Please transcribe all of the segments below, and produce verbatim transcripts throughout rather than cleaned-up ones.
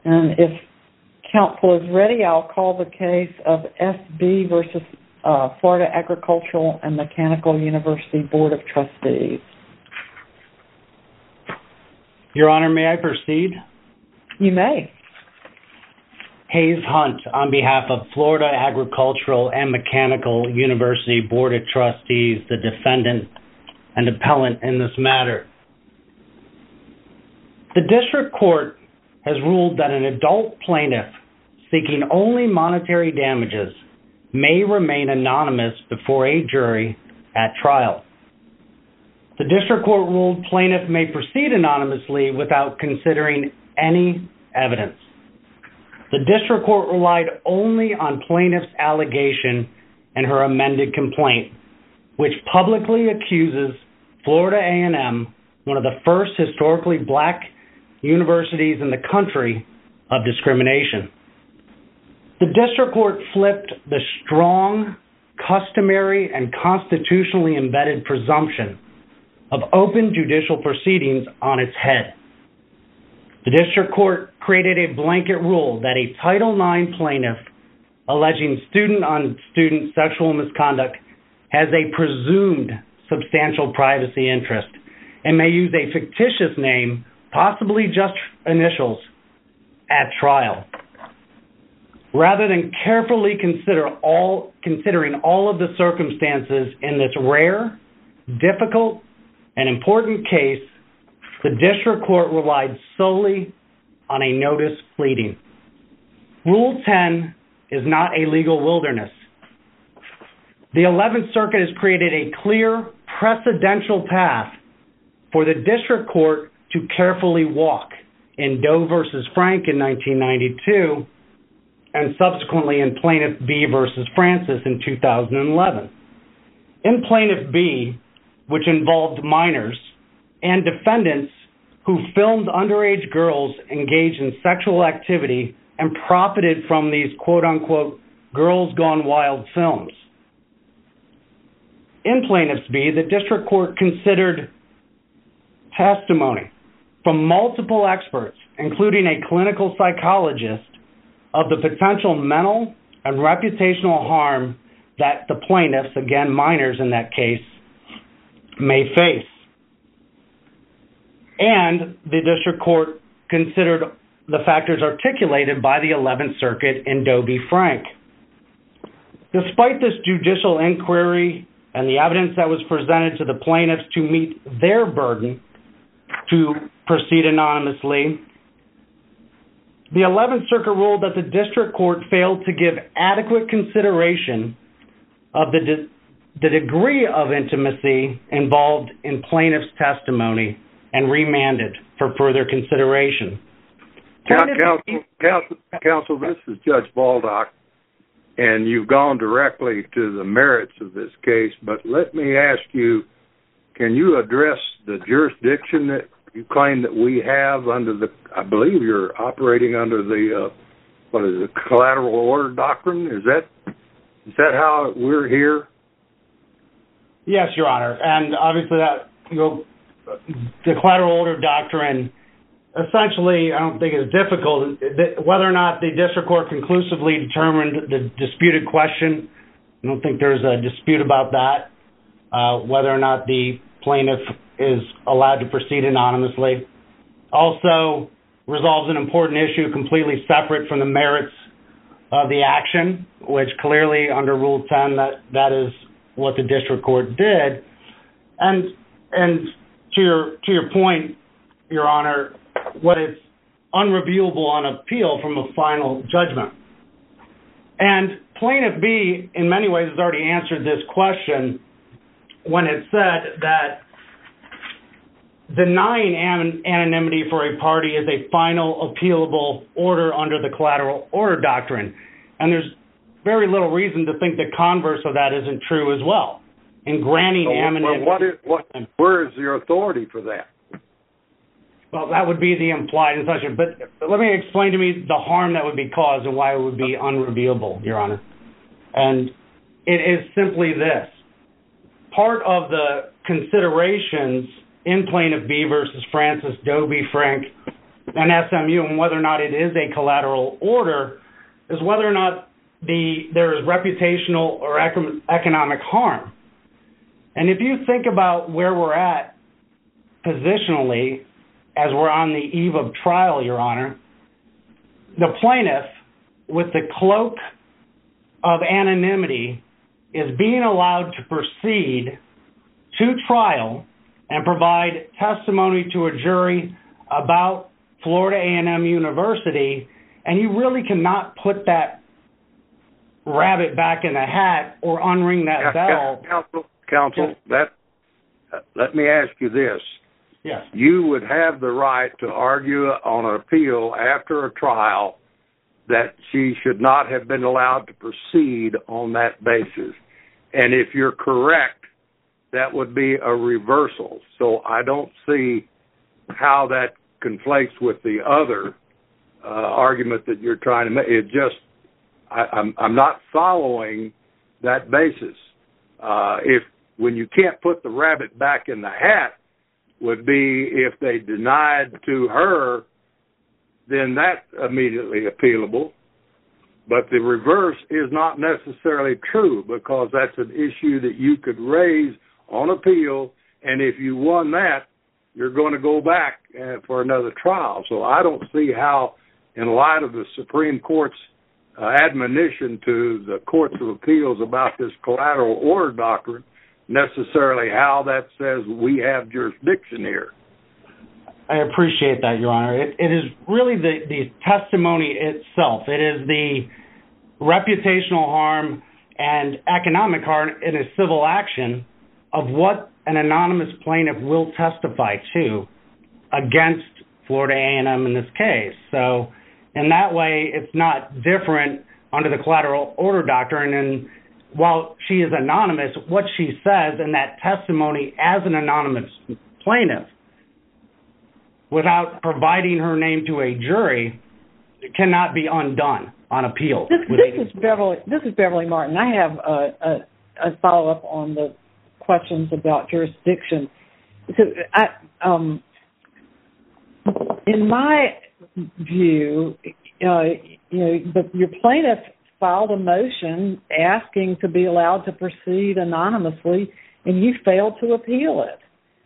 And if counsel is ready, I'll call the case of S B versus uh, Florida Agricultural and Mechanical University Board of Trustees. Your Honor, may I proceed? You may. Hayes Hunt, on behalf of Florida Agricultural and Mechanical University Board of Trustees, the defendant and appellant in this matter. The district court has ruled that an adult plaintiff seeking only monetary damages may remain anonymous before a jury at trial. The district court ruled plaintiff may proceed anonymously without considering any evidence. The district court relied only on plaintiff's allegation and her amended complaint, which publicly accuses Florida A and M, one of the first historically black universities in the country, of discrimination. The district court flipped the strong, customary, and constitutionally embedded presumption of open judicial proceedings on its head. The district court created a blanket rule that a Title nine plaintiff alleging student-on-student sexual misconduct has a presumed substantial privacy interest and may use a fictitious name, possibly just initials, at trial. Rather than carefully consider all, considering all of the circumstances in this rare, difficult, and important case, the district court relied solely on a notice pleading. Rule ten is not a legal wilderness. The eleventh Circuit has created a clear precedential path for the district court to carefully walk in Doe versus Frank in nineteen ninety-two and subsequently in Plaintiff B versus Francis in two thousand eleven. In Plaintiff B, which involved minors and defendants who filmed underage girls engaged in sexual activity and profited from these quote-unquote Girls Gone Wild films. In Plaintiff B, the district court considered testimony from multiple experts, including a clinical psychologist, of the potential mental and reputational harm that the plaintiffs, again minors in that case, may face. And the district court considered the factors articulated by the eleventh Circuit in Doe v. Frank. Despite this judicial inquiry and the evidence that was presented to the plaintiffs to meet their burden to proceed anonymously, the eleventh Circuit ruled that the district court failed to give adequate consideration of the, de- the degree of intimacy involved in plaintiff's testimony and remanded for further consideration. Counsel, counsel, counsel, this is Judge Baldock, and you've gone directly to the merits of this case, but let me ask you, can you address the jurisdiction that you claim that we have under the, I believe you're operating under the, uh, what is it, collateral order doctrine? Is that, is that how we're here? Yes, Your Honor, and obviously that, you know, the collateral order doctrine, essentially, I don't think is difficult. Whether or not the district court conclusively determined the disputed question, I don't think there's a dispute about that. Uh, whether or not the plaintiff is allowed to proceed anonymously. Also resolves an important issue completely separate from the merits of the action, which clearly under Rule ten, that, that is what the district court did. And and to your to your point, Your Honor, what is unreviewable on appeal from a final judgment. And Plaintiff B, in many ways, has already answered this question when it said that denying an- anonymity for a party is a final appealable order under the collateral order doctrine. And there's very little reason to think the converse of that isn't true as well. In granting so, anonymity... Well, what is, what, where is your authority for that? Well, that would be the implied assumption. But, but let me explain to me the harm that would be caused and why it would be unreviewable, Your Honor. And it is simply this. Part of the considerations in Plaintiff B versus Francis Doe v. Frank an S M U and whether or not it is a collateral order is whether or not the there is reputational or econ- economic harm. And if you think about where we're at positionally as we're on the eve of trial, Your Honor, the plaintiff, with the cloak of anonymity, is being allowed to proceed to trial and provide testimony to a jury about Florida A and M University, and you really cannot put that rabbit back in the hat or unring that bell. Counsel, counsel, yes. that, uh, let me ask you this. Yes. You would have the right to argue on an appeal after a trial that she should not have been allowed to proceed on that basis. And if you're correct, that would be a reversal. So I don't see how that conflates with the other uh, argument that you're trying to make. It just, I, I'm, I'm not following that basis. Uh, if when you can't put the rabbit back in the hat would be if they denied to her, then that's immediately appealable. But the reverse is not necessarily true because that's an issue that you could raise on appeal, and if you won that, you're going to go back uh, for another trial. So I don't see how, in light of the Supreme Court's uh, admonition to the courts of appeals about this collateral order doctrine, necessarily how that says we have jurisdiction here. I appreciate that, Your Honor. It, it is really the, the testimony itself. It is the reputational harm and economic harm in a civil action of what an anonymous plaintiff will testify to against Florida A and M in this case. So in that way, it's not different under the collateral order doctrine. And while she is anonymous, what she says in that testimony as an anonymous plaintiff, without providing her name to a jury, cannot be undone on appeal. This, this is Beverly. This is Beverly Martin. I have a, a, a follow up on the questions about jurisdiction. So, I, um, in my view, uh, you know, the, your plaintiff filed a motion asking to be allowed to proceed anonymously, and you failed to appeal it.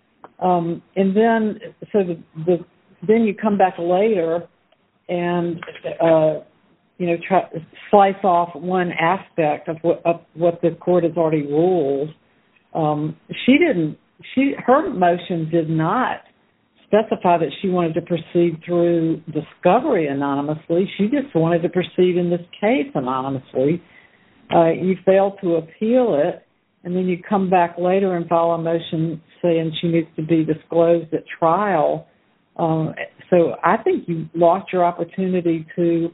Um, and then, so the, the then you come back later and uh, you know try slice off one aspect of what of what the court has already ruled. Um, she didn't. She her motion did not specify that she wanted to proceed through discovery anonymously. She just wanted to proceed in this case anonymously. Uh, you failed to appeal it, and then you come back later and file a motion saying she needs to be disclosed at trial. Um, so I think you lost your opportunity to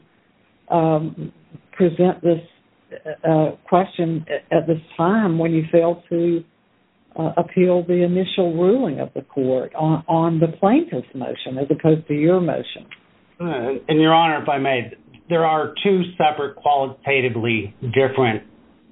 um, present this uh, question at, at this time when you failed to uh, appeal the initial ruling of the court on, on the plaintiff's motion as opposed to your motion. Uh, and, Your Honor, if I may, there are two separate qualitatively different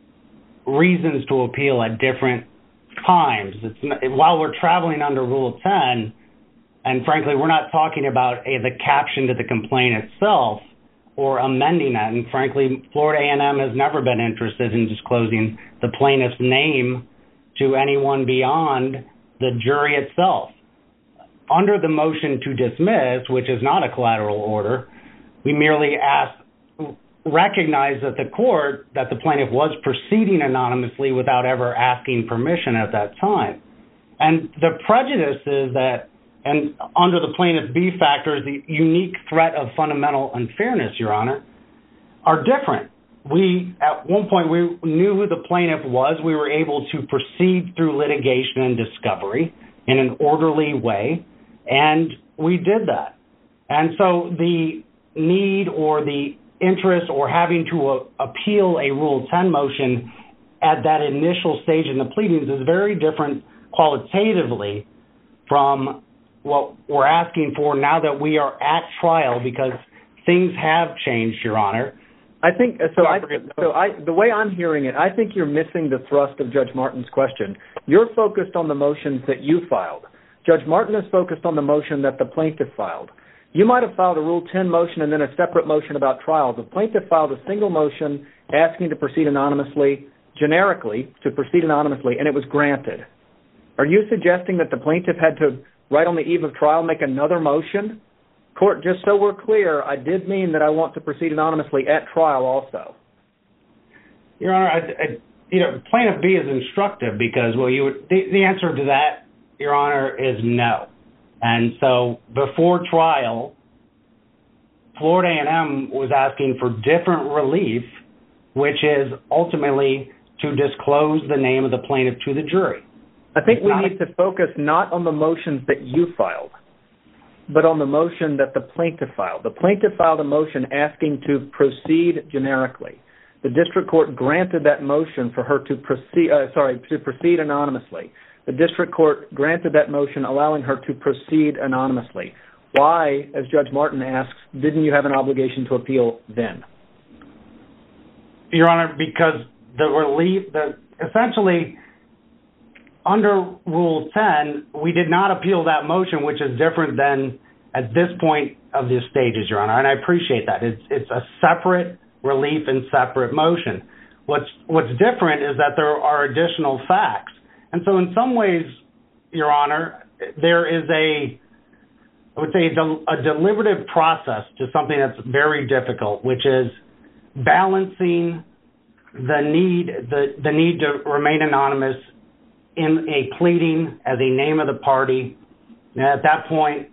reasons to appeal at different times. It's not, while we're traveling under Rule ten, and frankly, we're not talking about a, the caption to the complaint itself or amending that. And frankly, Florida A and M has never been interested in disclosing the plaintiff's name to anyone beyond the jury itself. Under the motion to dismiss, which is not a collateral order, we merely ask, recognize that the court, that the plaintiff was proceeding anonymously without ever asking permission at that time. And the prejudice is that, and under the plaintiff B factors, the unique threat of fundamental unfairness, Your Honor, are different. We, at one point, we knew who the plaintiff was. We were able to proceed through litigation and discovery in an orderly way, and we did that. And so the need or the interest or having to uh, appeal a Rule ten motion at that initial stage in the pleadings is very different qualitatively from what we're asking for now that we are at trial, because things have changed, Your Honor. I think so. I, so I, the way I'm hearing it, I think you're missing the thrust of Judge Martin's question. You're focused on the motions that you filed. Judge Martin is focused on the motion that the plaintiff filed. You might have filed a Rule ten motion and then a separate motion about trial. The plaintiff filed a single motion asking to proceed anonymously, generically, to proceed anonymously, and it was granted. Are you suggesting that the plaintiff had to, right on the eve of trial, make another motion? Court, just so we're clear, I did mean that I want to proceed anonymously at trial also. Your Honor, I, I, you know, plaintiff B is instructive because, well, you would, the, the answer to that, Your Honor, is no. And so before trial, Florida A and M was asking for different relief, which is ultimately to disclose the name of the plaintiff to the jury. I think we need to focus not on the motions that you filed, but on the motion that the plaintiff filed. The plaintiff filed a motion asking to proceed generically. The district court granted that motion for her to proceed, uh, sorry, to proceed anonymously. The district court granted that motion allowing her to proceed anonymously. Why, as Judge Martin asks, didn't you have an obligation to appeal then? Your Honor, because the relief, the essentially under Rule ten, we did not appeal that motion, which is different than at this point of the stages, Your Honor, and I appreciate that. It's it's a separate relief and separate motion. What's what's different is that there are additional facts. And so in some ways, Your Honor, there is a, I would say, a deliberative process to something that's very difficult, which is balancing the need the, the need to remain anonymous in a pleading as a name of the party. And at that point,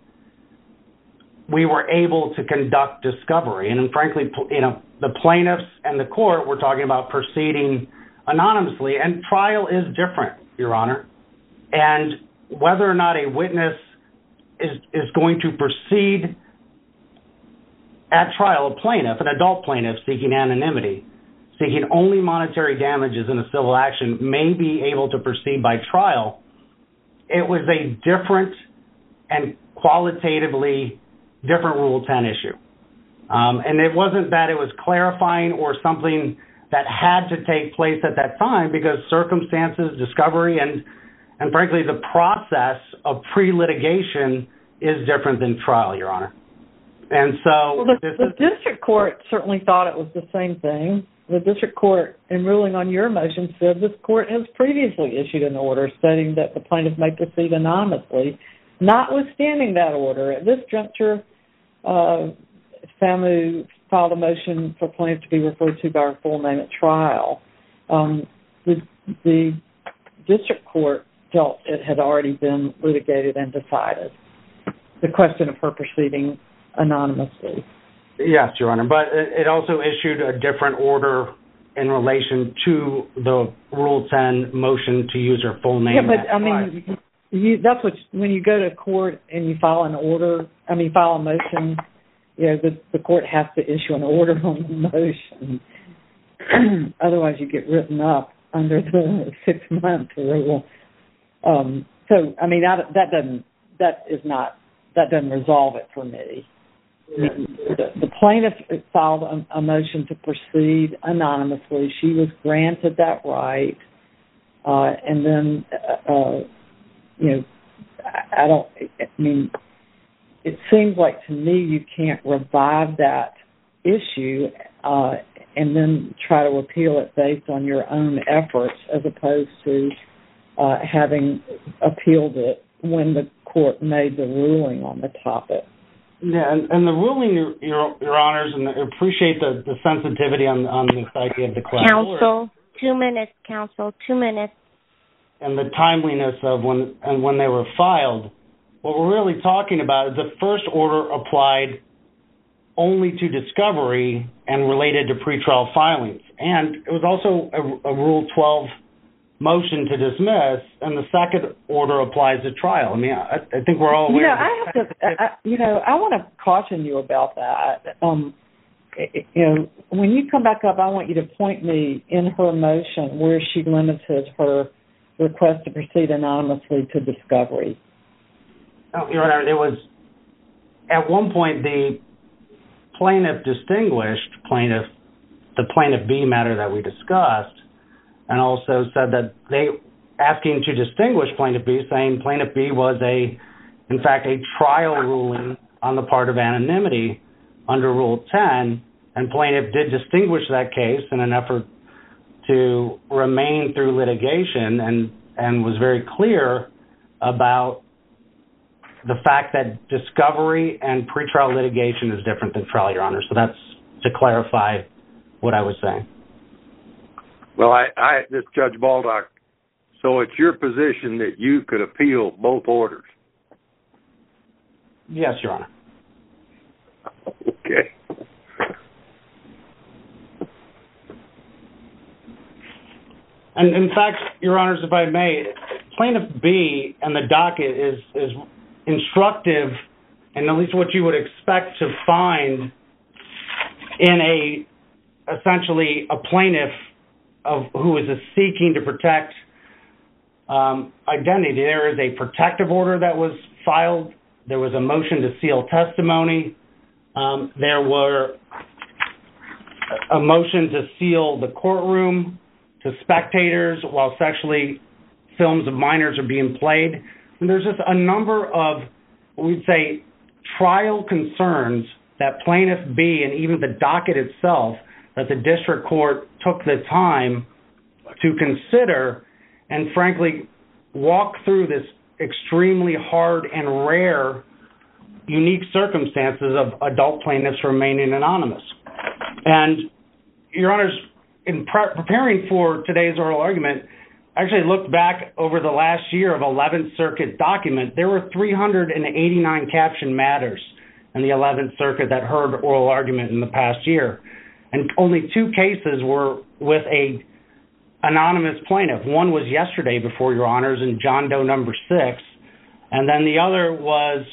we were able to conduct discovery. And frankly, you know, the plaintiffs and the court were talking about proceeding anonymously, and trial is different, Your Honor. And whether or not a witness is, is going to proceed at trial, a plaintiff, an adult plaintiff seeking anonymity, seeking only monetary damages in a civil action, may be able to proceed by trial. It was a different and qualitatively different Rule ten issue. Um, and it wasn't that it was clarifying or something that had to take place at that time, because circumstances, discovery, and and frankly, the process of pre-litigation is different than trial, Your Honor. And so well, the, this the is, district court certainly thought it was the same thing. The district court, in ruling on your motion, said this court has previously issued an order stating that the plaintiff may proceed anonymously. Notwithstanding that order, at this juncture, uh, FAMU filed a motion for plaintiff to be referred to by her full name at trial. Um, the, the district court felt it had already been litigated and decided, the question of her proceeding anonymously. Yes, Your Honor, but it also issued a different order in relation to the Rule ten motion to use her full name. Yeah, but I mean, you, that's what, when you go to court and you file an order, I mean, file a motion, you know, the, the court has to issue an order on the motion. Otherwise, you get written up under the six-month rule. Um, so, I mean, that, that doesn't, that is not, that doesn't resolve it for me. I mean, the, the plaintiff filed a, a motion to proceed anonymously. She was granted that right, uh, and then, uh, you know, I, I don't. I mean, it seems like to me you can't revive that issue uh, and then try to appeal it based on your own efforts, as opposed to uh, having appealed it when the court made the ruling on the topic. Yeah, and, and the ruling, Your, Your, Your Honors, and I appreciate the, the sensitivity on, on this idea of the class. Counsel, two minutes, counsel, two minutes. And the timeliness of when and when they were filed. What we're really talking about is the first order applied only to discovery and related to pretrial filings. And it was also a, a Rule twelve motion to dismiss, and the second order applies to trial. I mean, I, I think we're all aware. You know, I have to, I, you know, I want to caution you about that. Um, it, you know, when you come back up, I want you to point me in her motion where she limited her request to proceed anonymously to discovery. Oh, Your Honor, it was, at one point, the plaintiff distinguished plaintiff, the plaintiff B matter that we discussed, and also said that they, asking to distinguish plaintiff B, saying plaintiff B was a, in fact, a trial ruling on the part of anonymity under Rule ten, and plaintiff did distinguish that case in an effort to remain through litigation and, and was very clear about the fact that discovery and pretrial litigation is different than trial, Your Honor. So that's to clarify what I was saying. Well, I, I this Judge Baldock, so it's your position that you could appeal both orders? Yes, Your Honor. Okay. And in fact, Your Honors, if I may, Plaintiff B and the docket is, is instructive, and at least what you would expect to find in a, essentially, a plaintiff of who is seeking to protect um, identity. There is a protective order that was filed. There was a motion to seal testimony. Um, there were a motion to seal the courtroom to spectators while sexually films of minors are being played. And there's just a number of, we'd say, trial concerns that Plaintiff B and even the docket itself that the district court took the time to consider and, frankly, walk through this extremely hard and rare, unique circumstances of adult plaintiffs remaining anonymous. And, Your Honors, in pre- preparing for today's oral argument, I actually looked back over the last year of eleventh Circuit document. There were three hundred eighty-nine captioned matters in the eleventh Circuit that heard oral argument in the past year. And only two cases were with a anonymous plaintiff. One was yesterday before Your Honors in John Doe number six. And then the other was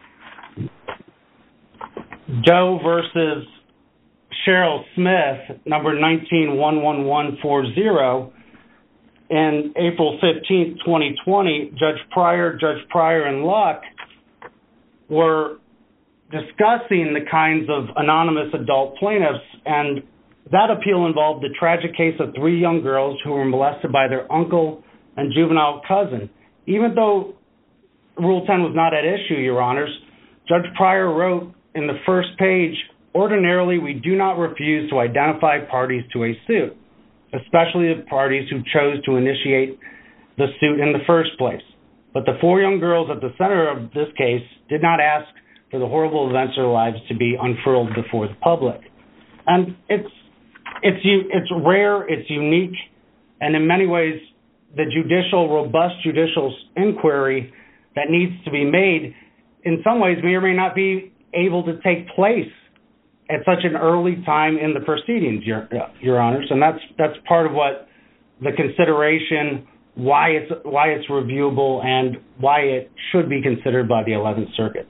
Doe versus Cheryl Smith, number nineteen one one one four zero. And April fifteenth, twenty twenty, Judge Pryor, Judge Pryor, and Luck were discussing the kinds of anonymous adult plaintiffs, and that appeal involved the tragic case of three young girls who were molested by their uncle and juvenile cousin. Even though Rule ten was not at issue, Your Honors, Judge Pryor wrote in the first page, ordinarily we do not refuse to identify parties to a suit, especially the parties who chose to initiate the suit in the first place. But the four young girls at the center of this case did not ask for the horrible events of their lives to be unfurled before the public. And it's it's it's rare, it's unique, and in many ways, the judicial, robust judicial inquiry that needs to be made, in some ways, may or may not be able to take place at such an early time in the proceedings, Your, Your Honors, and that's that's part of what the consideration, why it's why it's reviewable, and why it should be considered by the eleventh Circuit.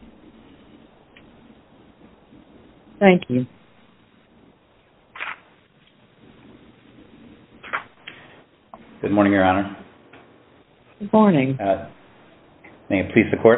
Thank you. Good morning, Your Honor. Good morning. Uh, may it please the Court?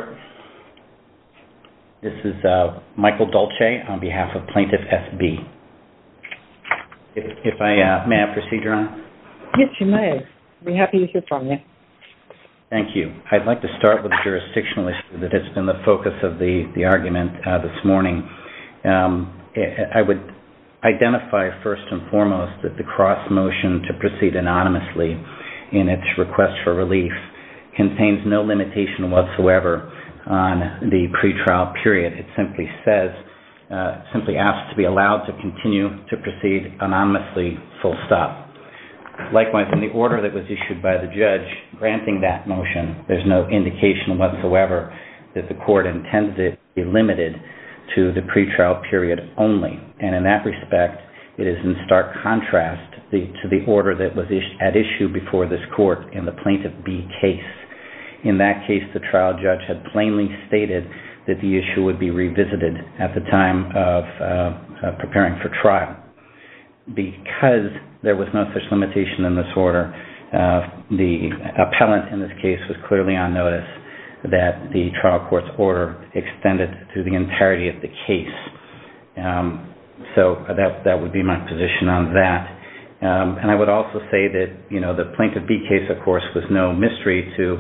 This is uh, Michael Dolce on behalf of Plaintiff S B. If, if I uh, may I proceed, Your Honor? Yes, you may. I'd be happy to hear from you. Thank you. I'd like to start with the jurisdictional issue that has been the focus of the, the argument uh, this morning. Um, I would identify first and foremost that the cross motion to proceed anonymously in its request for relief contains no limitation whatsoever on the pretrial period. It simply says, uh, simply asks to be allowed to continue to proceed anonymously, full stop. Likewise, in the order that was issued by the judge granting that motion, there's no indication whatsoever that the court intended it to be limited to the pretrial period only. And in that respect, it is in stark contrast the, to the order that was is, at issue before this court in the Plaintiff B case. In that case, the trial judge had plainly stated that the issue would be revisited at the time of uh, uh, preparing for trial. Because there was no such limitation in this order, uh, the appellant in this case was clearly on notice that the trial court's order extended to the entirety of the case. Um, so that that would be my position on that. Um, and I would also say that, you know, the Plaintiff B case, of course, was no mystery to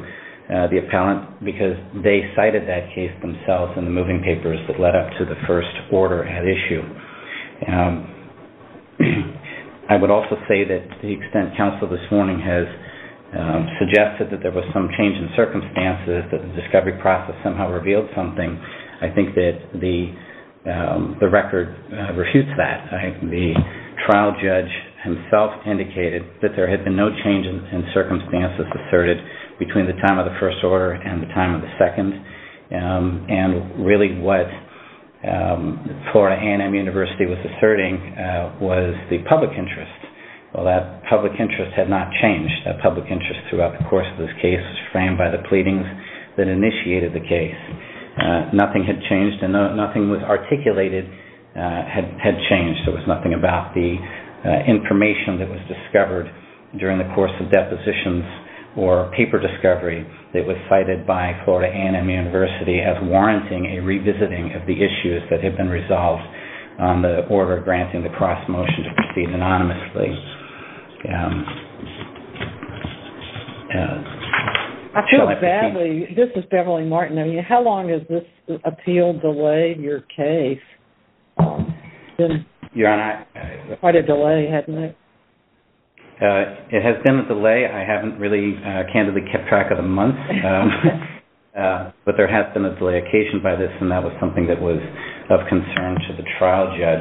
uh, the appellant because they cited that case themselves in the moving papers that led up to the first order at issue. Um, I would also say that to the extent counsel this morning has um, suggested that there was some change in circumstances, that the discovery process somehow revealed something, I think that the um, the record uh, refutes that. I, the trial judge himself indicated that there had been no change in, in circumstances asserted between the time of the first order and the time of the second. Um, and really what um, Florida A and M University was asserting uh, was the public interest. Well, that public interest had not changed. That public interest throughout the course of this case was framed by the pleadings that initiated the case. Uh, nothing had changed and no, nothing was articulated uh, had, had changed. There was nothing about the uh, information that was discovered during the course of depositions or paper discovery that was cited by Florida A and M University as warranting a revisiting of the issues that had been resolved on the order granting the cross motion to proceed anonymously. Um, uh, I feel I badly. This is Beverly Martin. I mean, how long has this appeal delayed your case? Um, been Your Honor, I, quite a delay, hasn't it? Uh, it has been a delay. I haven't really uh, candidly kept track of the months, um, uh, but there has been a delay occasioned by this, and that was something that was of concern to the trial judge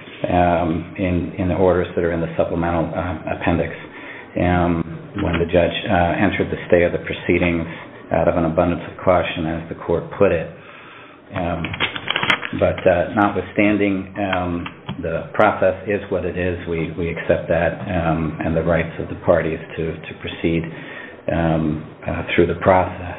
um, in, in the orders that are in the supplemental uh, appendix. Um, when the judge uh, entered the stay of the proceedings out of an abundance of caution, as the court put it. Um, but uh, notwithstanding, um, the process is what it is. We, we accept that um, and the rights of the parties to, to proceed um, uh, through the process.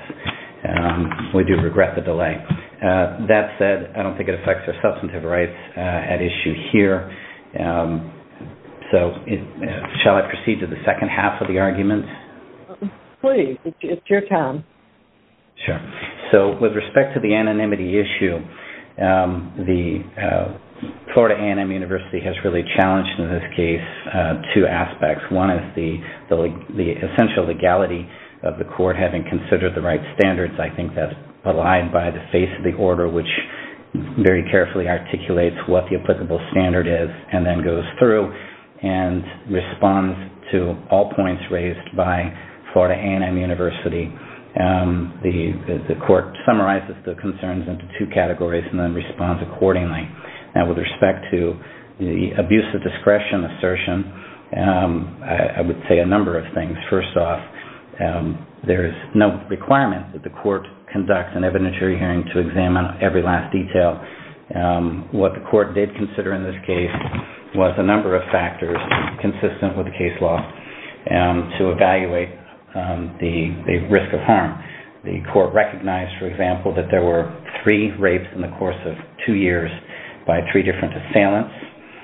Um, we do regret the delay. Uh, that said, I don't think it affects our substantive rights uh, at issue here. Um, so it, uh, shall I proceed to the second half of the argument? Please, it's, it's your time. Sure. So with respect to the anonymity issue, um, the uh, Florida A and M University has really challenged in this case uh, two aspects. One is the, the the essential legality of the court having considered the right standards. I think that's belied by the face of the order, which very carefully articulates what the applicable standard is and then goes through and responds to all points raised by Florida A and M University. Um, the, the, the court summarizes the concerns into two categories and then responds accordingly. Now, with respect to the abuse of discretion assertion, um, I, I would say a number of things. First off, um, there is no requirement that the court conduct an evidentiary hearing to examine every last detail. Um, what the court did consider in this case was a number of factors consistent with the case law um, to evaluate um, the, the risk of harm. The court recognized, for example, that there were three rapes in the course of two years by three different assailants.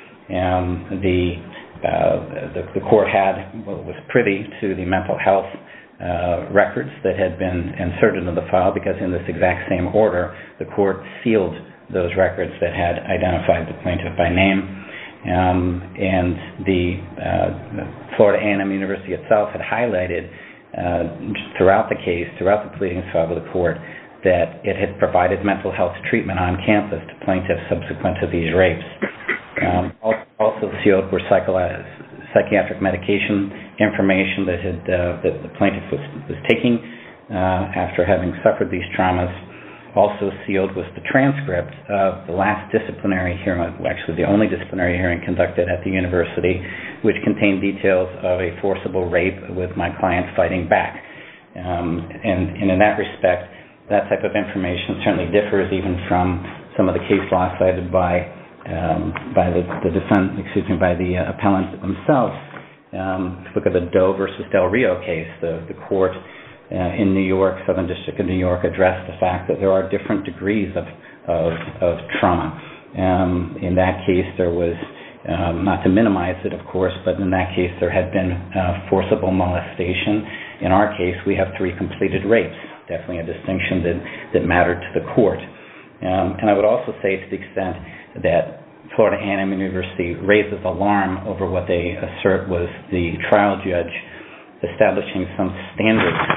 Um, the, uh, the the court had well, was privy to the mental health uh, records that had been inserted into the file because in this exact same order, the court sealed those records that had identified the plaintiff by name. Um, and the uh, Florida A and M University itself had highlighted uh, throughout the case, throughout the pleadings filed with the court, that it had provided mental health treatment on campus to plaintiffs subsequent to these rapes. Um, also sealed were psychiatric medication information that had uh, that the plaintiff was, was taking uh, after having suffered these traumas. Also sealed was the transcript of the last disciplinary hearing, actually the only disciplinary hearing conducted at the university, which contained details of a forcible rape with my client fighting back. Um, and, and in that respect, that type of information certainly differs even from some of the case law cited by um, by the, the defense, excuse me, by the uh, appellants themselves. Um, look at the Doe versus Del Rio case. The, the court uh, in New York, Southern District of New York, addressed the fact that there are different degrees of of, of trauma. Um, in that case, there was um, not to minimize it, of course, but in that case there had been uh, forcible molestation. In our case, we have three completed rapes. Definitely a distinction that, that mattered to the court. Um, and I would also say, to the extent that Florida A and M University raises alarm over what they assert was the trial judge establishing some standard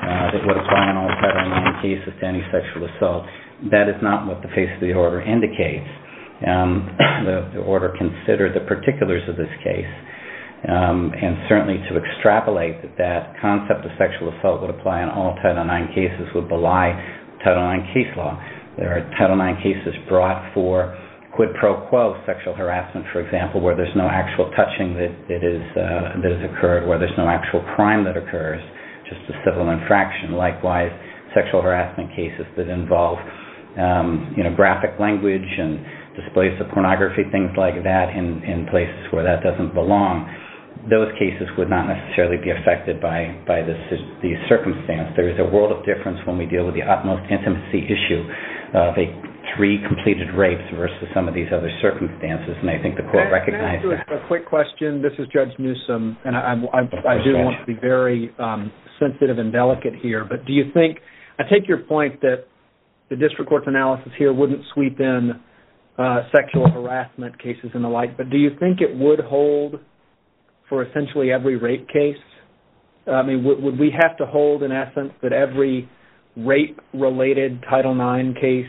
uh, that would apply in all Title nine cases to any sexual assault. That is not what the face of the order indicates. Um, the, the order considered the particulars of this case, um, and certainly to extrapolate that that concept of sexual assault would apply in all Title nine cases would belie Title nine case law. There are Title nine cases brought for quid pro quo sexual harassment, for example, where there's no actual touching that, that, is, uh, that has occurred, where there's no actual crime that occurs, just a civil infraction. Likewise, sexual harassment cases that involve um, you know, graphic language and displays of pornography, things like that in, in places where that doesn't belong. Those cases would not necessarily be affected by, by this, the circumstance. There is a world of difference when we deal with the utmost intimacy issue of a three completed rapes versus some of these other circumstances, and I think the court recognized that. A quick question. This is Judge Newsom, and I, I, I do want to be very um, sensitive and delicate here, but do you think, I take your point that the district court's analysis here wouldn't sweep in Uh, sexual harassment cases and the like, but do you think it would hold for essentially every rape case? I mean, would, would we have to hold, in essence, that every rape-related Title nine case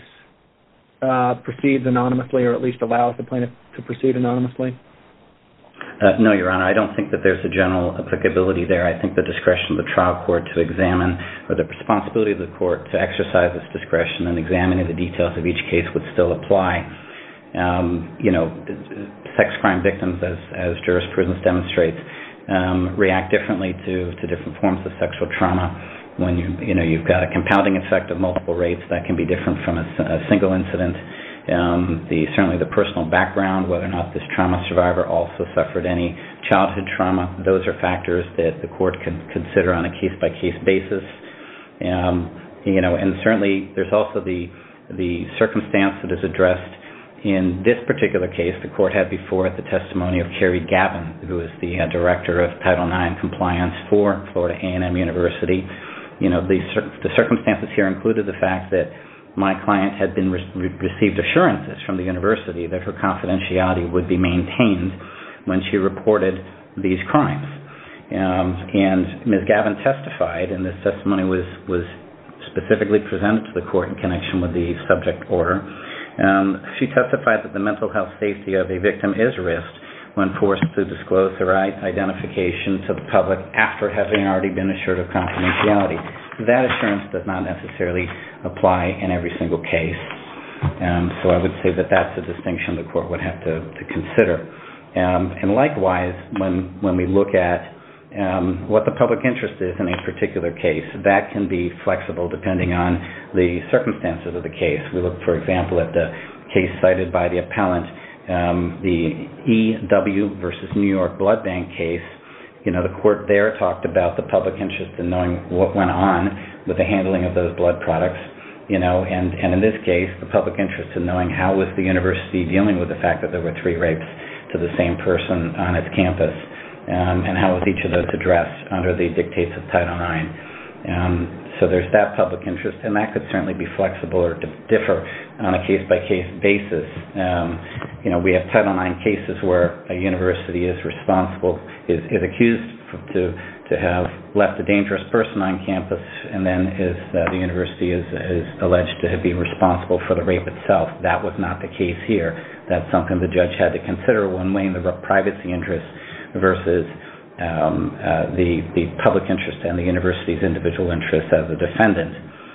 uh, proceeds anonymously, or at least allows the plaintiff to proceed anonymously? Uh, no, Your Honor, I don't think that there's a general applicability there. I think the discretion of the trial court to examine, or the responsibility of the court to exercise its discretion in examining the details of each case would still apply. Um, you know, sex crime victims, as, as jurisprudence demonstrates, um, react differently to, to different forms of sexual trauma. When you, you know, you've got a compounding effect of multiple rapes, that can be different from a, a single incident. Um, the, certainly the personal background, whether or not this trauma survivor also suffered any childhood trauma, those are factors that the court can consider on a case-by-case basis. Um, you know, and certainly there's also the, the circumstance that is addressed in this particular case. The court had before it the testimony of Carrie Gavin, who is the uh, director of Title nine compliance for Florida A and M University. You know, the, the circumstances here included the fact that my client had been re- received assurances from the university that her confidentiality would be maintained when she reported these crimes. Um, and Miz Gavin testified, and this testimony was, was specifically presented to the court in connection with the subject order. Um, she testified that the mental health safety of a victim is risked when forced to disclose her identification to the public after having already been assured of confidentiality. That assurance does not necessarily apply in every single case. Um, so I would say that that's a distinction the court would have to, to consider. Um, and likewise, when, when we look at Um, what the public interest is in a particular case, that can be flexible depending on the circumstances of the case. We look, for example, at the case cited by the appellant, um, the E W versus New York Blood Bank case. You know, the court there talked about the public interest in knowing what went on with the handling of those blood products. You know, and, and in this case, the public interest in knowing how was the university dealing with the fact that there were three rapes to the same person on its campus. Um, and how was each of those addressed under the dictates of Title nine. Um, so there's that public interest, and that could certainly be flexible or differ on a case-by-case basis. Um, you know, we have Title nine cases where a university is responsible, is, is accused for, to, to have left a dangerous person on campus, and then is, uh, the university is, is alleged to be responsible for the rape itself. That was not the case here. That's something the judge had to consider when weighing the privacy interests versus um, uh, the, the public interest and the university's individual interest as a defendant.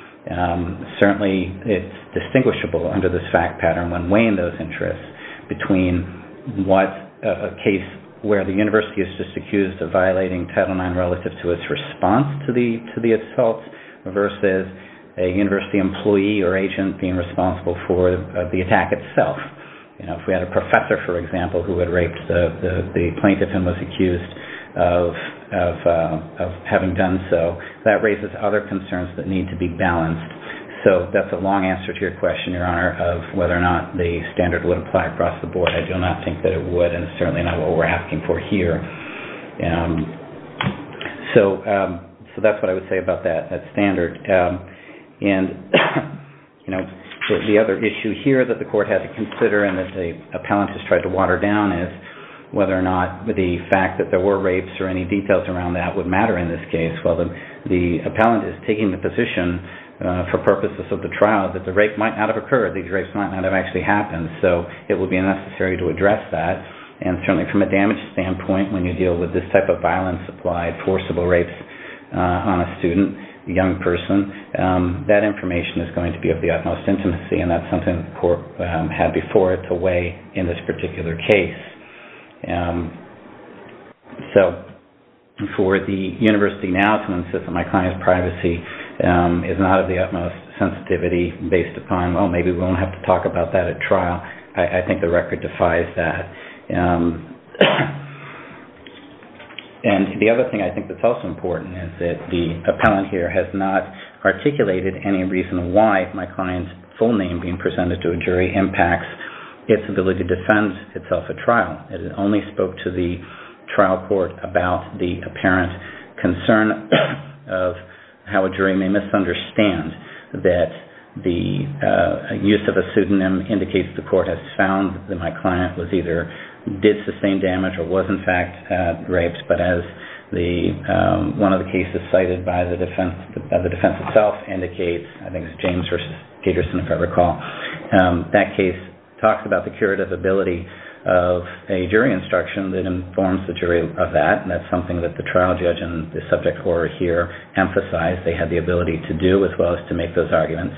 Um, certainly, it's distinguishable under this fact pattern when weighing those interests between what a, a case where the university is just accused of violating Title nine relative to its response to the to the assault versus a university employee or agent being responsible for uh, the attack itself. You know, if we had a professor, for example, who had raped the, the, the plaintiff and was accused of of, uh, of having done so, that raises other concerns that need to be balanced. So that's a long answer to your question, Your Honor, of whether or not the standard would apply across the board. I do not think that it would, and it's certainly not what we're asking for here. Um, so um, so that's what I would say about that, that standard. Um, and, you know, The, the other issue here that the court had to consider and that the appellant has tried to water down is whether or not the fact that there were rapes or any details around that would matter in this case. Well, the, the appellant is taking the position uh, for purposes of the trial that the rape might not have occurred, these rapes might not have actually happened, so it would be necessary to address that. And certainly from a damage standpoint, when you deal with this type of violence applied, forcible rapes uh, on a student, a young person, um, that information is going to be of the utmost intimacy, and that's something the court um, had before it to weigh in this particular case. Um, so for the university now to insist that my client's privacy um, is not of the utmost sensitivity based upon, well, maybe we won't have to talk about that at trial, I, I think the record defies that. Um, and the other thing I think that's also important is that the appellant here has not articulated any reason why my client's full name being presented to a jury impacts its ability to defend itself at trial. It only spoke to the trial court about the apparent concern of how a jury may misunderstand that the uh, use of a pseudonym indicates the court has found that my client was either did sustain damage or was in fact uh, raped, but as the um, one of the cases cited by the defense, uh, the defense itself indicates, I think it's James versus Peterson, if I recall, um, that case talks about the curative ability of a jury instruction that informs the jury of that, and that's something that the trial judge and the subject order here emphasized they had the ability to do, as well as to make those arguments.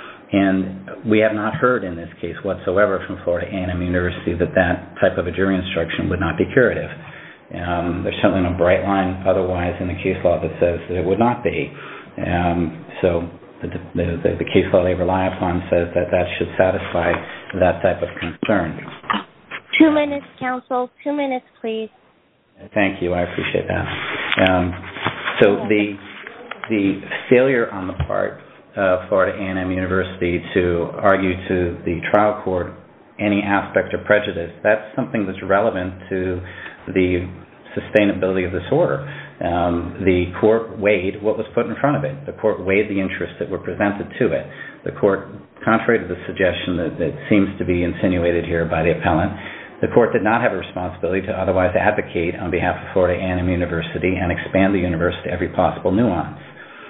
And we have not heard in this case whatsoever from Florida A and M University that that type of a jury instruction would not be curative. Um, there's certainly no bright line otherwise in the case law that says that it would not be. Um, so the, the, the, the case law they rely upon says that that should satisfy that type of concern. Two minutes, counsel. Two minutes, please. Thank you. I appreciate that. Um, so the the failure on the part of Florida A and M University to argue to the trial court any aspect of prejudice, that's something that's relevant to the sustainability of this order. Um, the court weighed what was put in front of it. The court weighed the interests that were presented to it. The court, contrary to the suggestion that, that seems to be insinuated here by the appellant, the court did not have a responsibility to otherwise advocate on behalf of Florida A and M University and expand the universe to every possible nuance.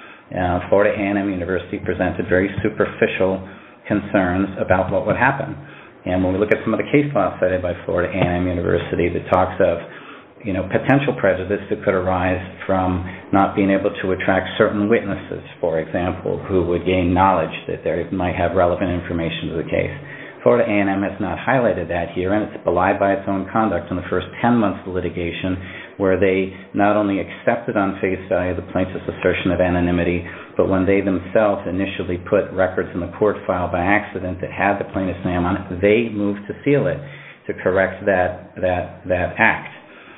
Uh, Florida A and M University presented very superficial concerns about what would happen. And when we look at some of the case law cited by Florida A and M University that talks of, you know, potential prejudice that could arise from not being able to attract certain witnesses, for example, who would gain knowledge that they might have relevant information to the case. Florida A and M has not highlighted that here, and it's belied by its own conduct in the first ten months of litigation, where they not only accepted on face value the plaintiff's assertion of anonymity, but when they themselves initially put records in the court file by accident that had the plaintiff's name on it, they moved to seal it to correct that that that act.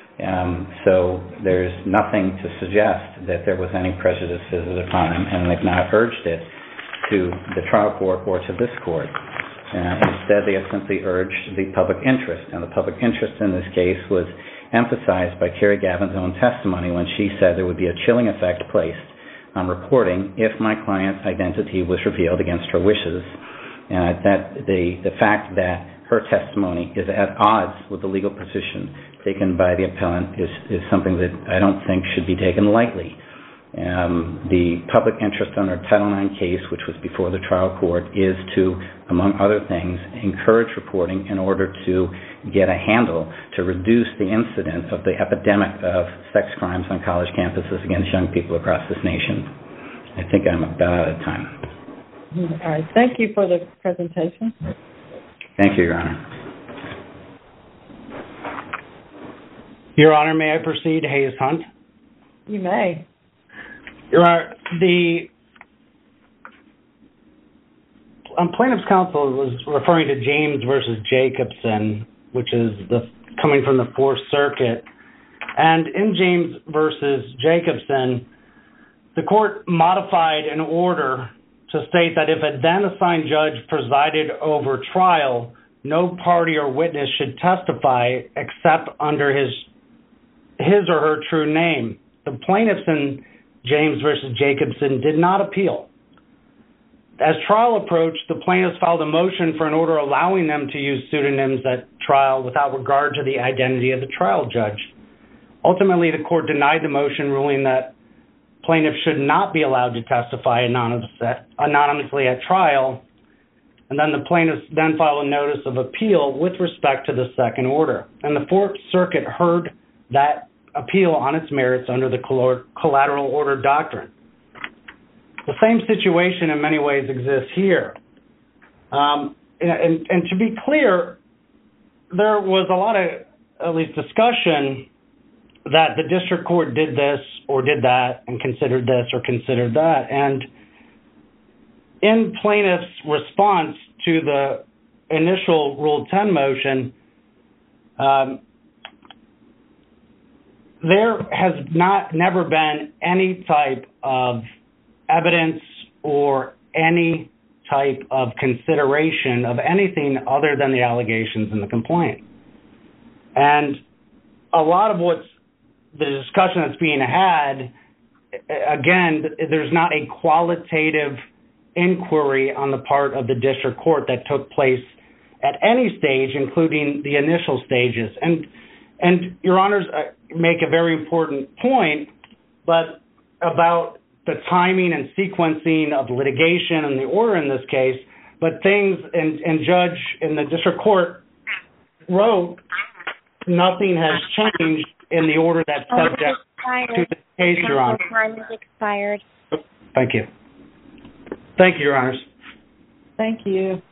Um, so there's nothing to suggest that there was any prejudice visited upon them, and they've not urged it to the trial court or to this court. Uh, instead, they have simply urged the public interest, and the public interest in this case was emphasized by Carrie Gavin's own testimony when she said there would be a chilling effect placed on reporting if my client's identity was revealed against her wishes. Uh, that the, the fact that her testimony is at odds with the legal position taken by the appellant is, is something that I don't think should be taken lightly. Um, the public interest under Title nine case, which was before the trial court, is to, among other things, encourage reporting in order to get a handle to reduce the incidence of the epidemic of sex crimes on college campuses against young people across this nation. I think I'm about out of time. All right. Thank you for the presentation. Thank you, Your Honor. Your Honor, may I proceed? Hayes Hunt. You may. Your Honor, the um, plaintiff's counsel was referring to James versus Jacobson, which is the coming from the Fourth Circuit. And in James versus Jacobson, the court modified an order to state that if a then-assigned judge presided over trial, no party or witness should testify except under his his or her true name. The plaintiffs in James versus Jacobson did not appeal. as trial approached, the plaintiffs filed a motion for an order allowing them to use pseudonyms at trial without regard to the identity of the trial judge. Ultimately, the court denied the motion, ruling that plaintiffs should not be allowed to testify anonymous, anonymously at trial, and then the plaintiffs then filed a notice of appeal with respect to the second order. And the Fourth Circuit heard that appeal on its merits under the collateral order doctrine. The same situation in many ways exists here. Um, and, and to be clear, there was a lot of, at least, discussion that the district court did this or did that and considered this or considered that. And in plaintiff's response to the initial Rule ten motion, um, there has not never been any type of evidence or any type of consideration of anything other than the allegations in the complaint. And a lot of what's the discussion that's being had, again, there's not a qualitative inquiry on the part of the district court that took place at any stage, including the initial stages. And, and Your Honors make a very important point, but about the timing and sequencing of litigation and the order in this case, but things, and, and Judge in the district court wrote, nothing has changed in the order that's subject to the case, Your Honor. Time has expired. Thank you. Thank you, Your Honors. Thank you.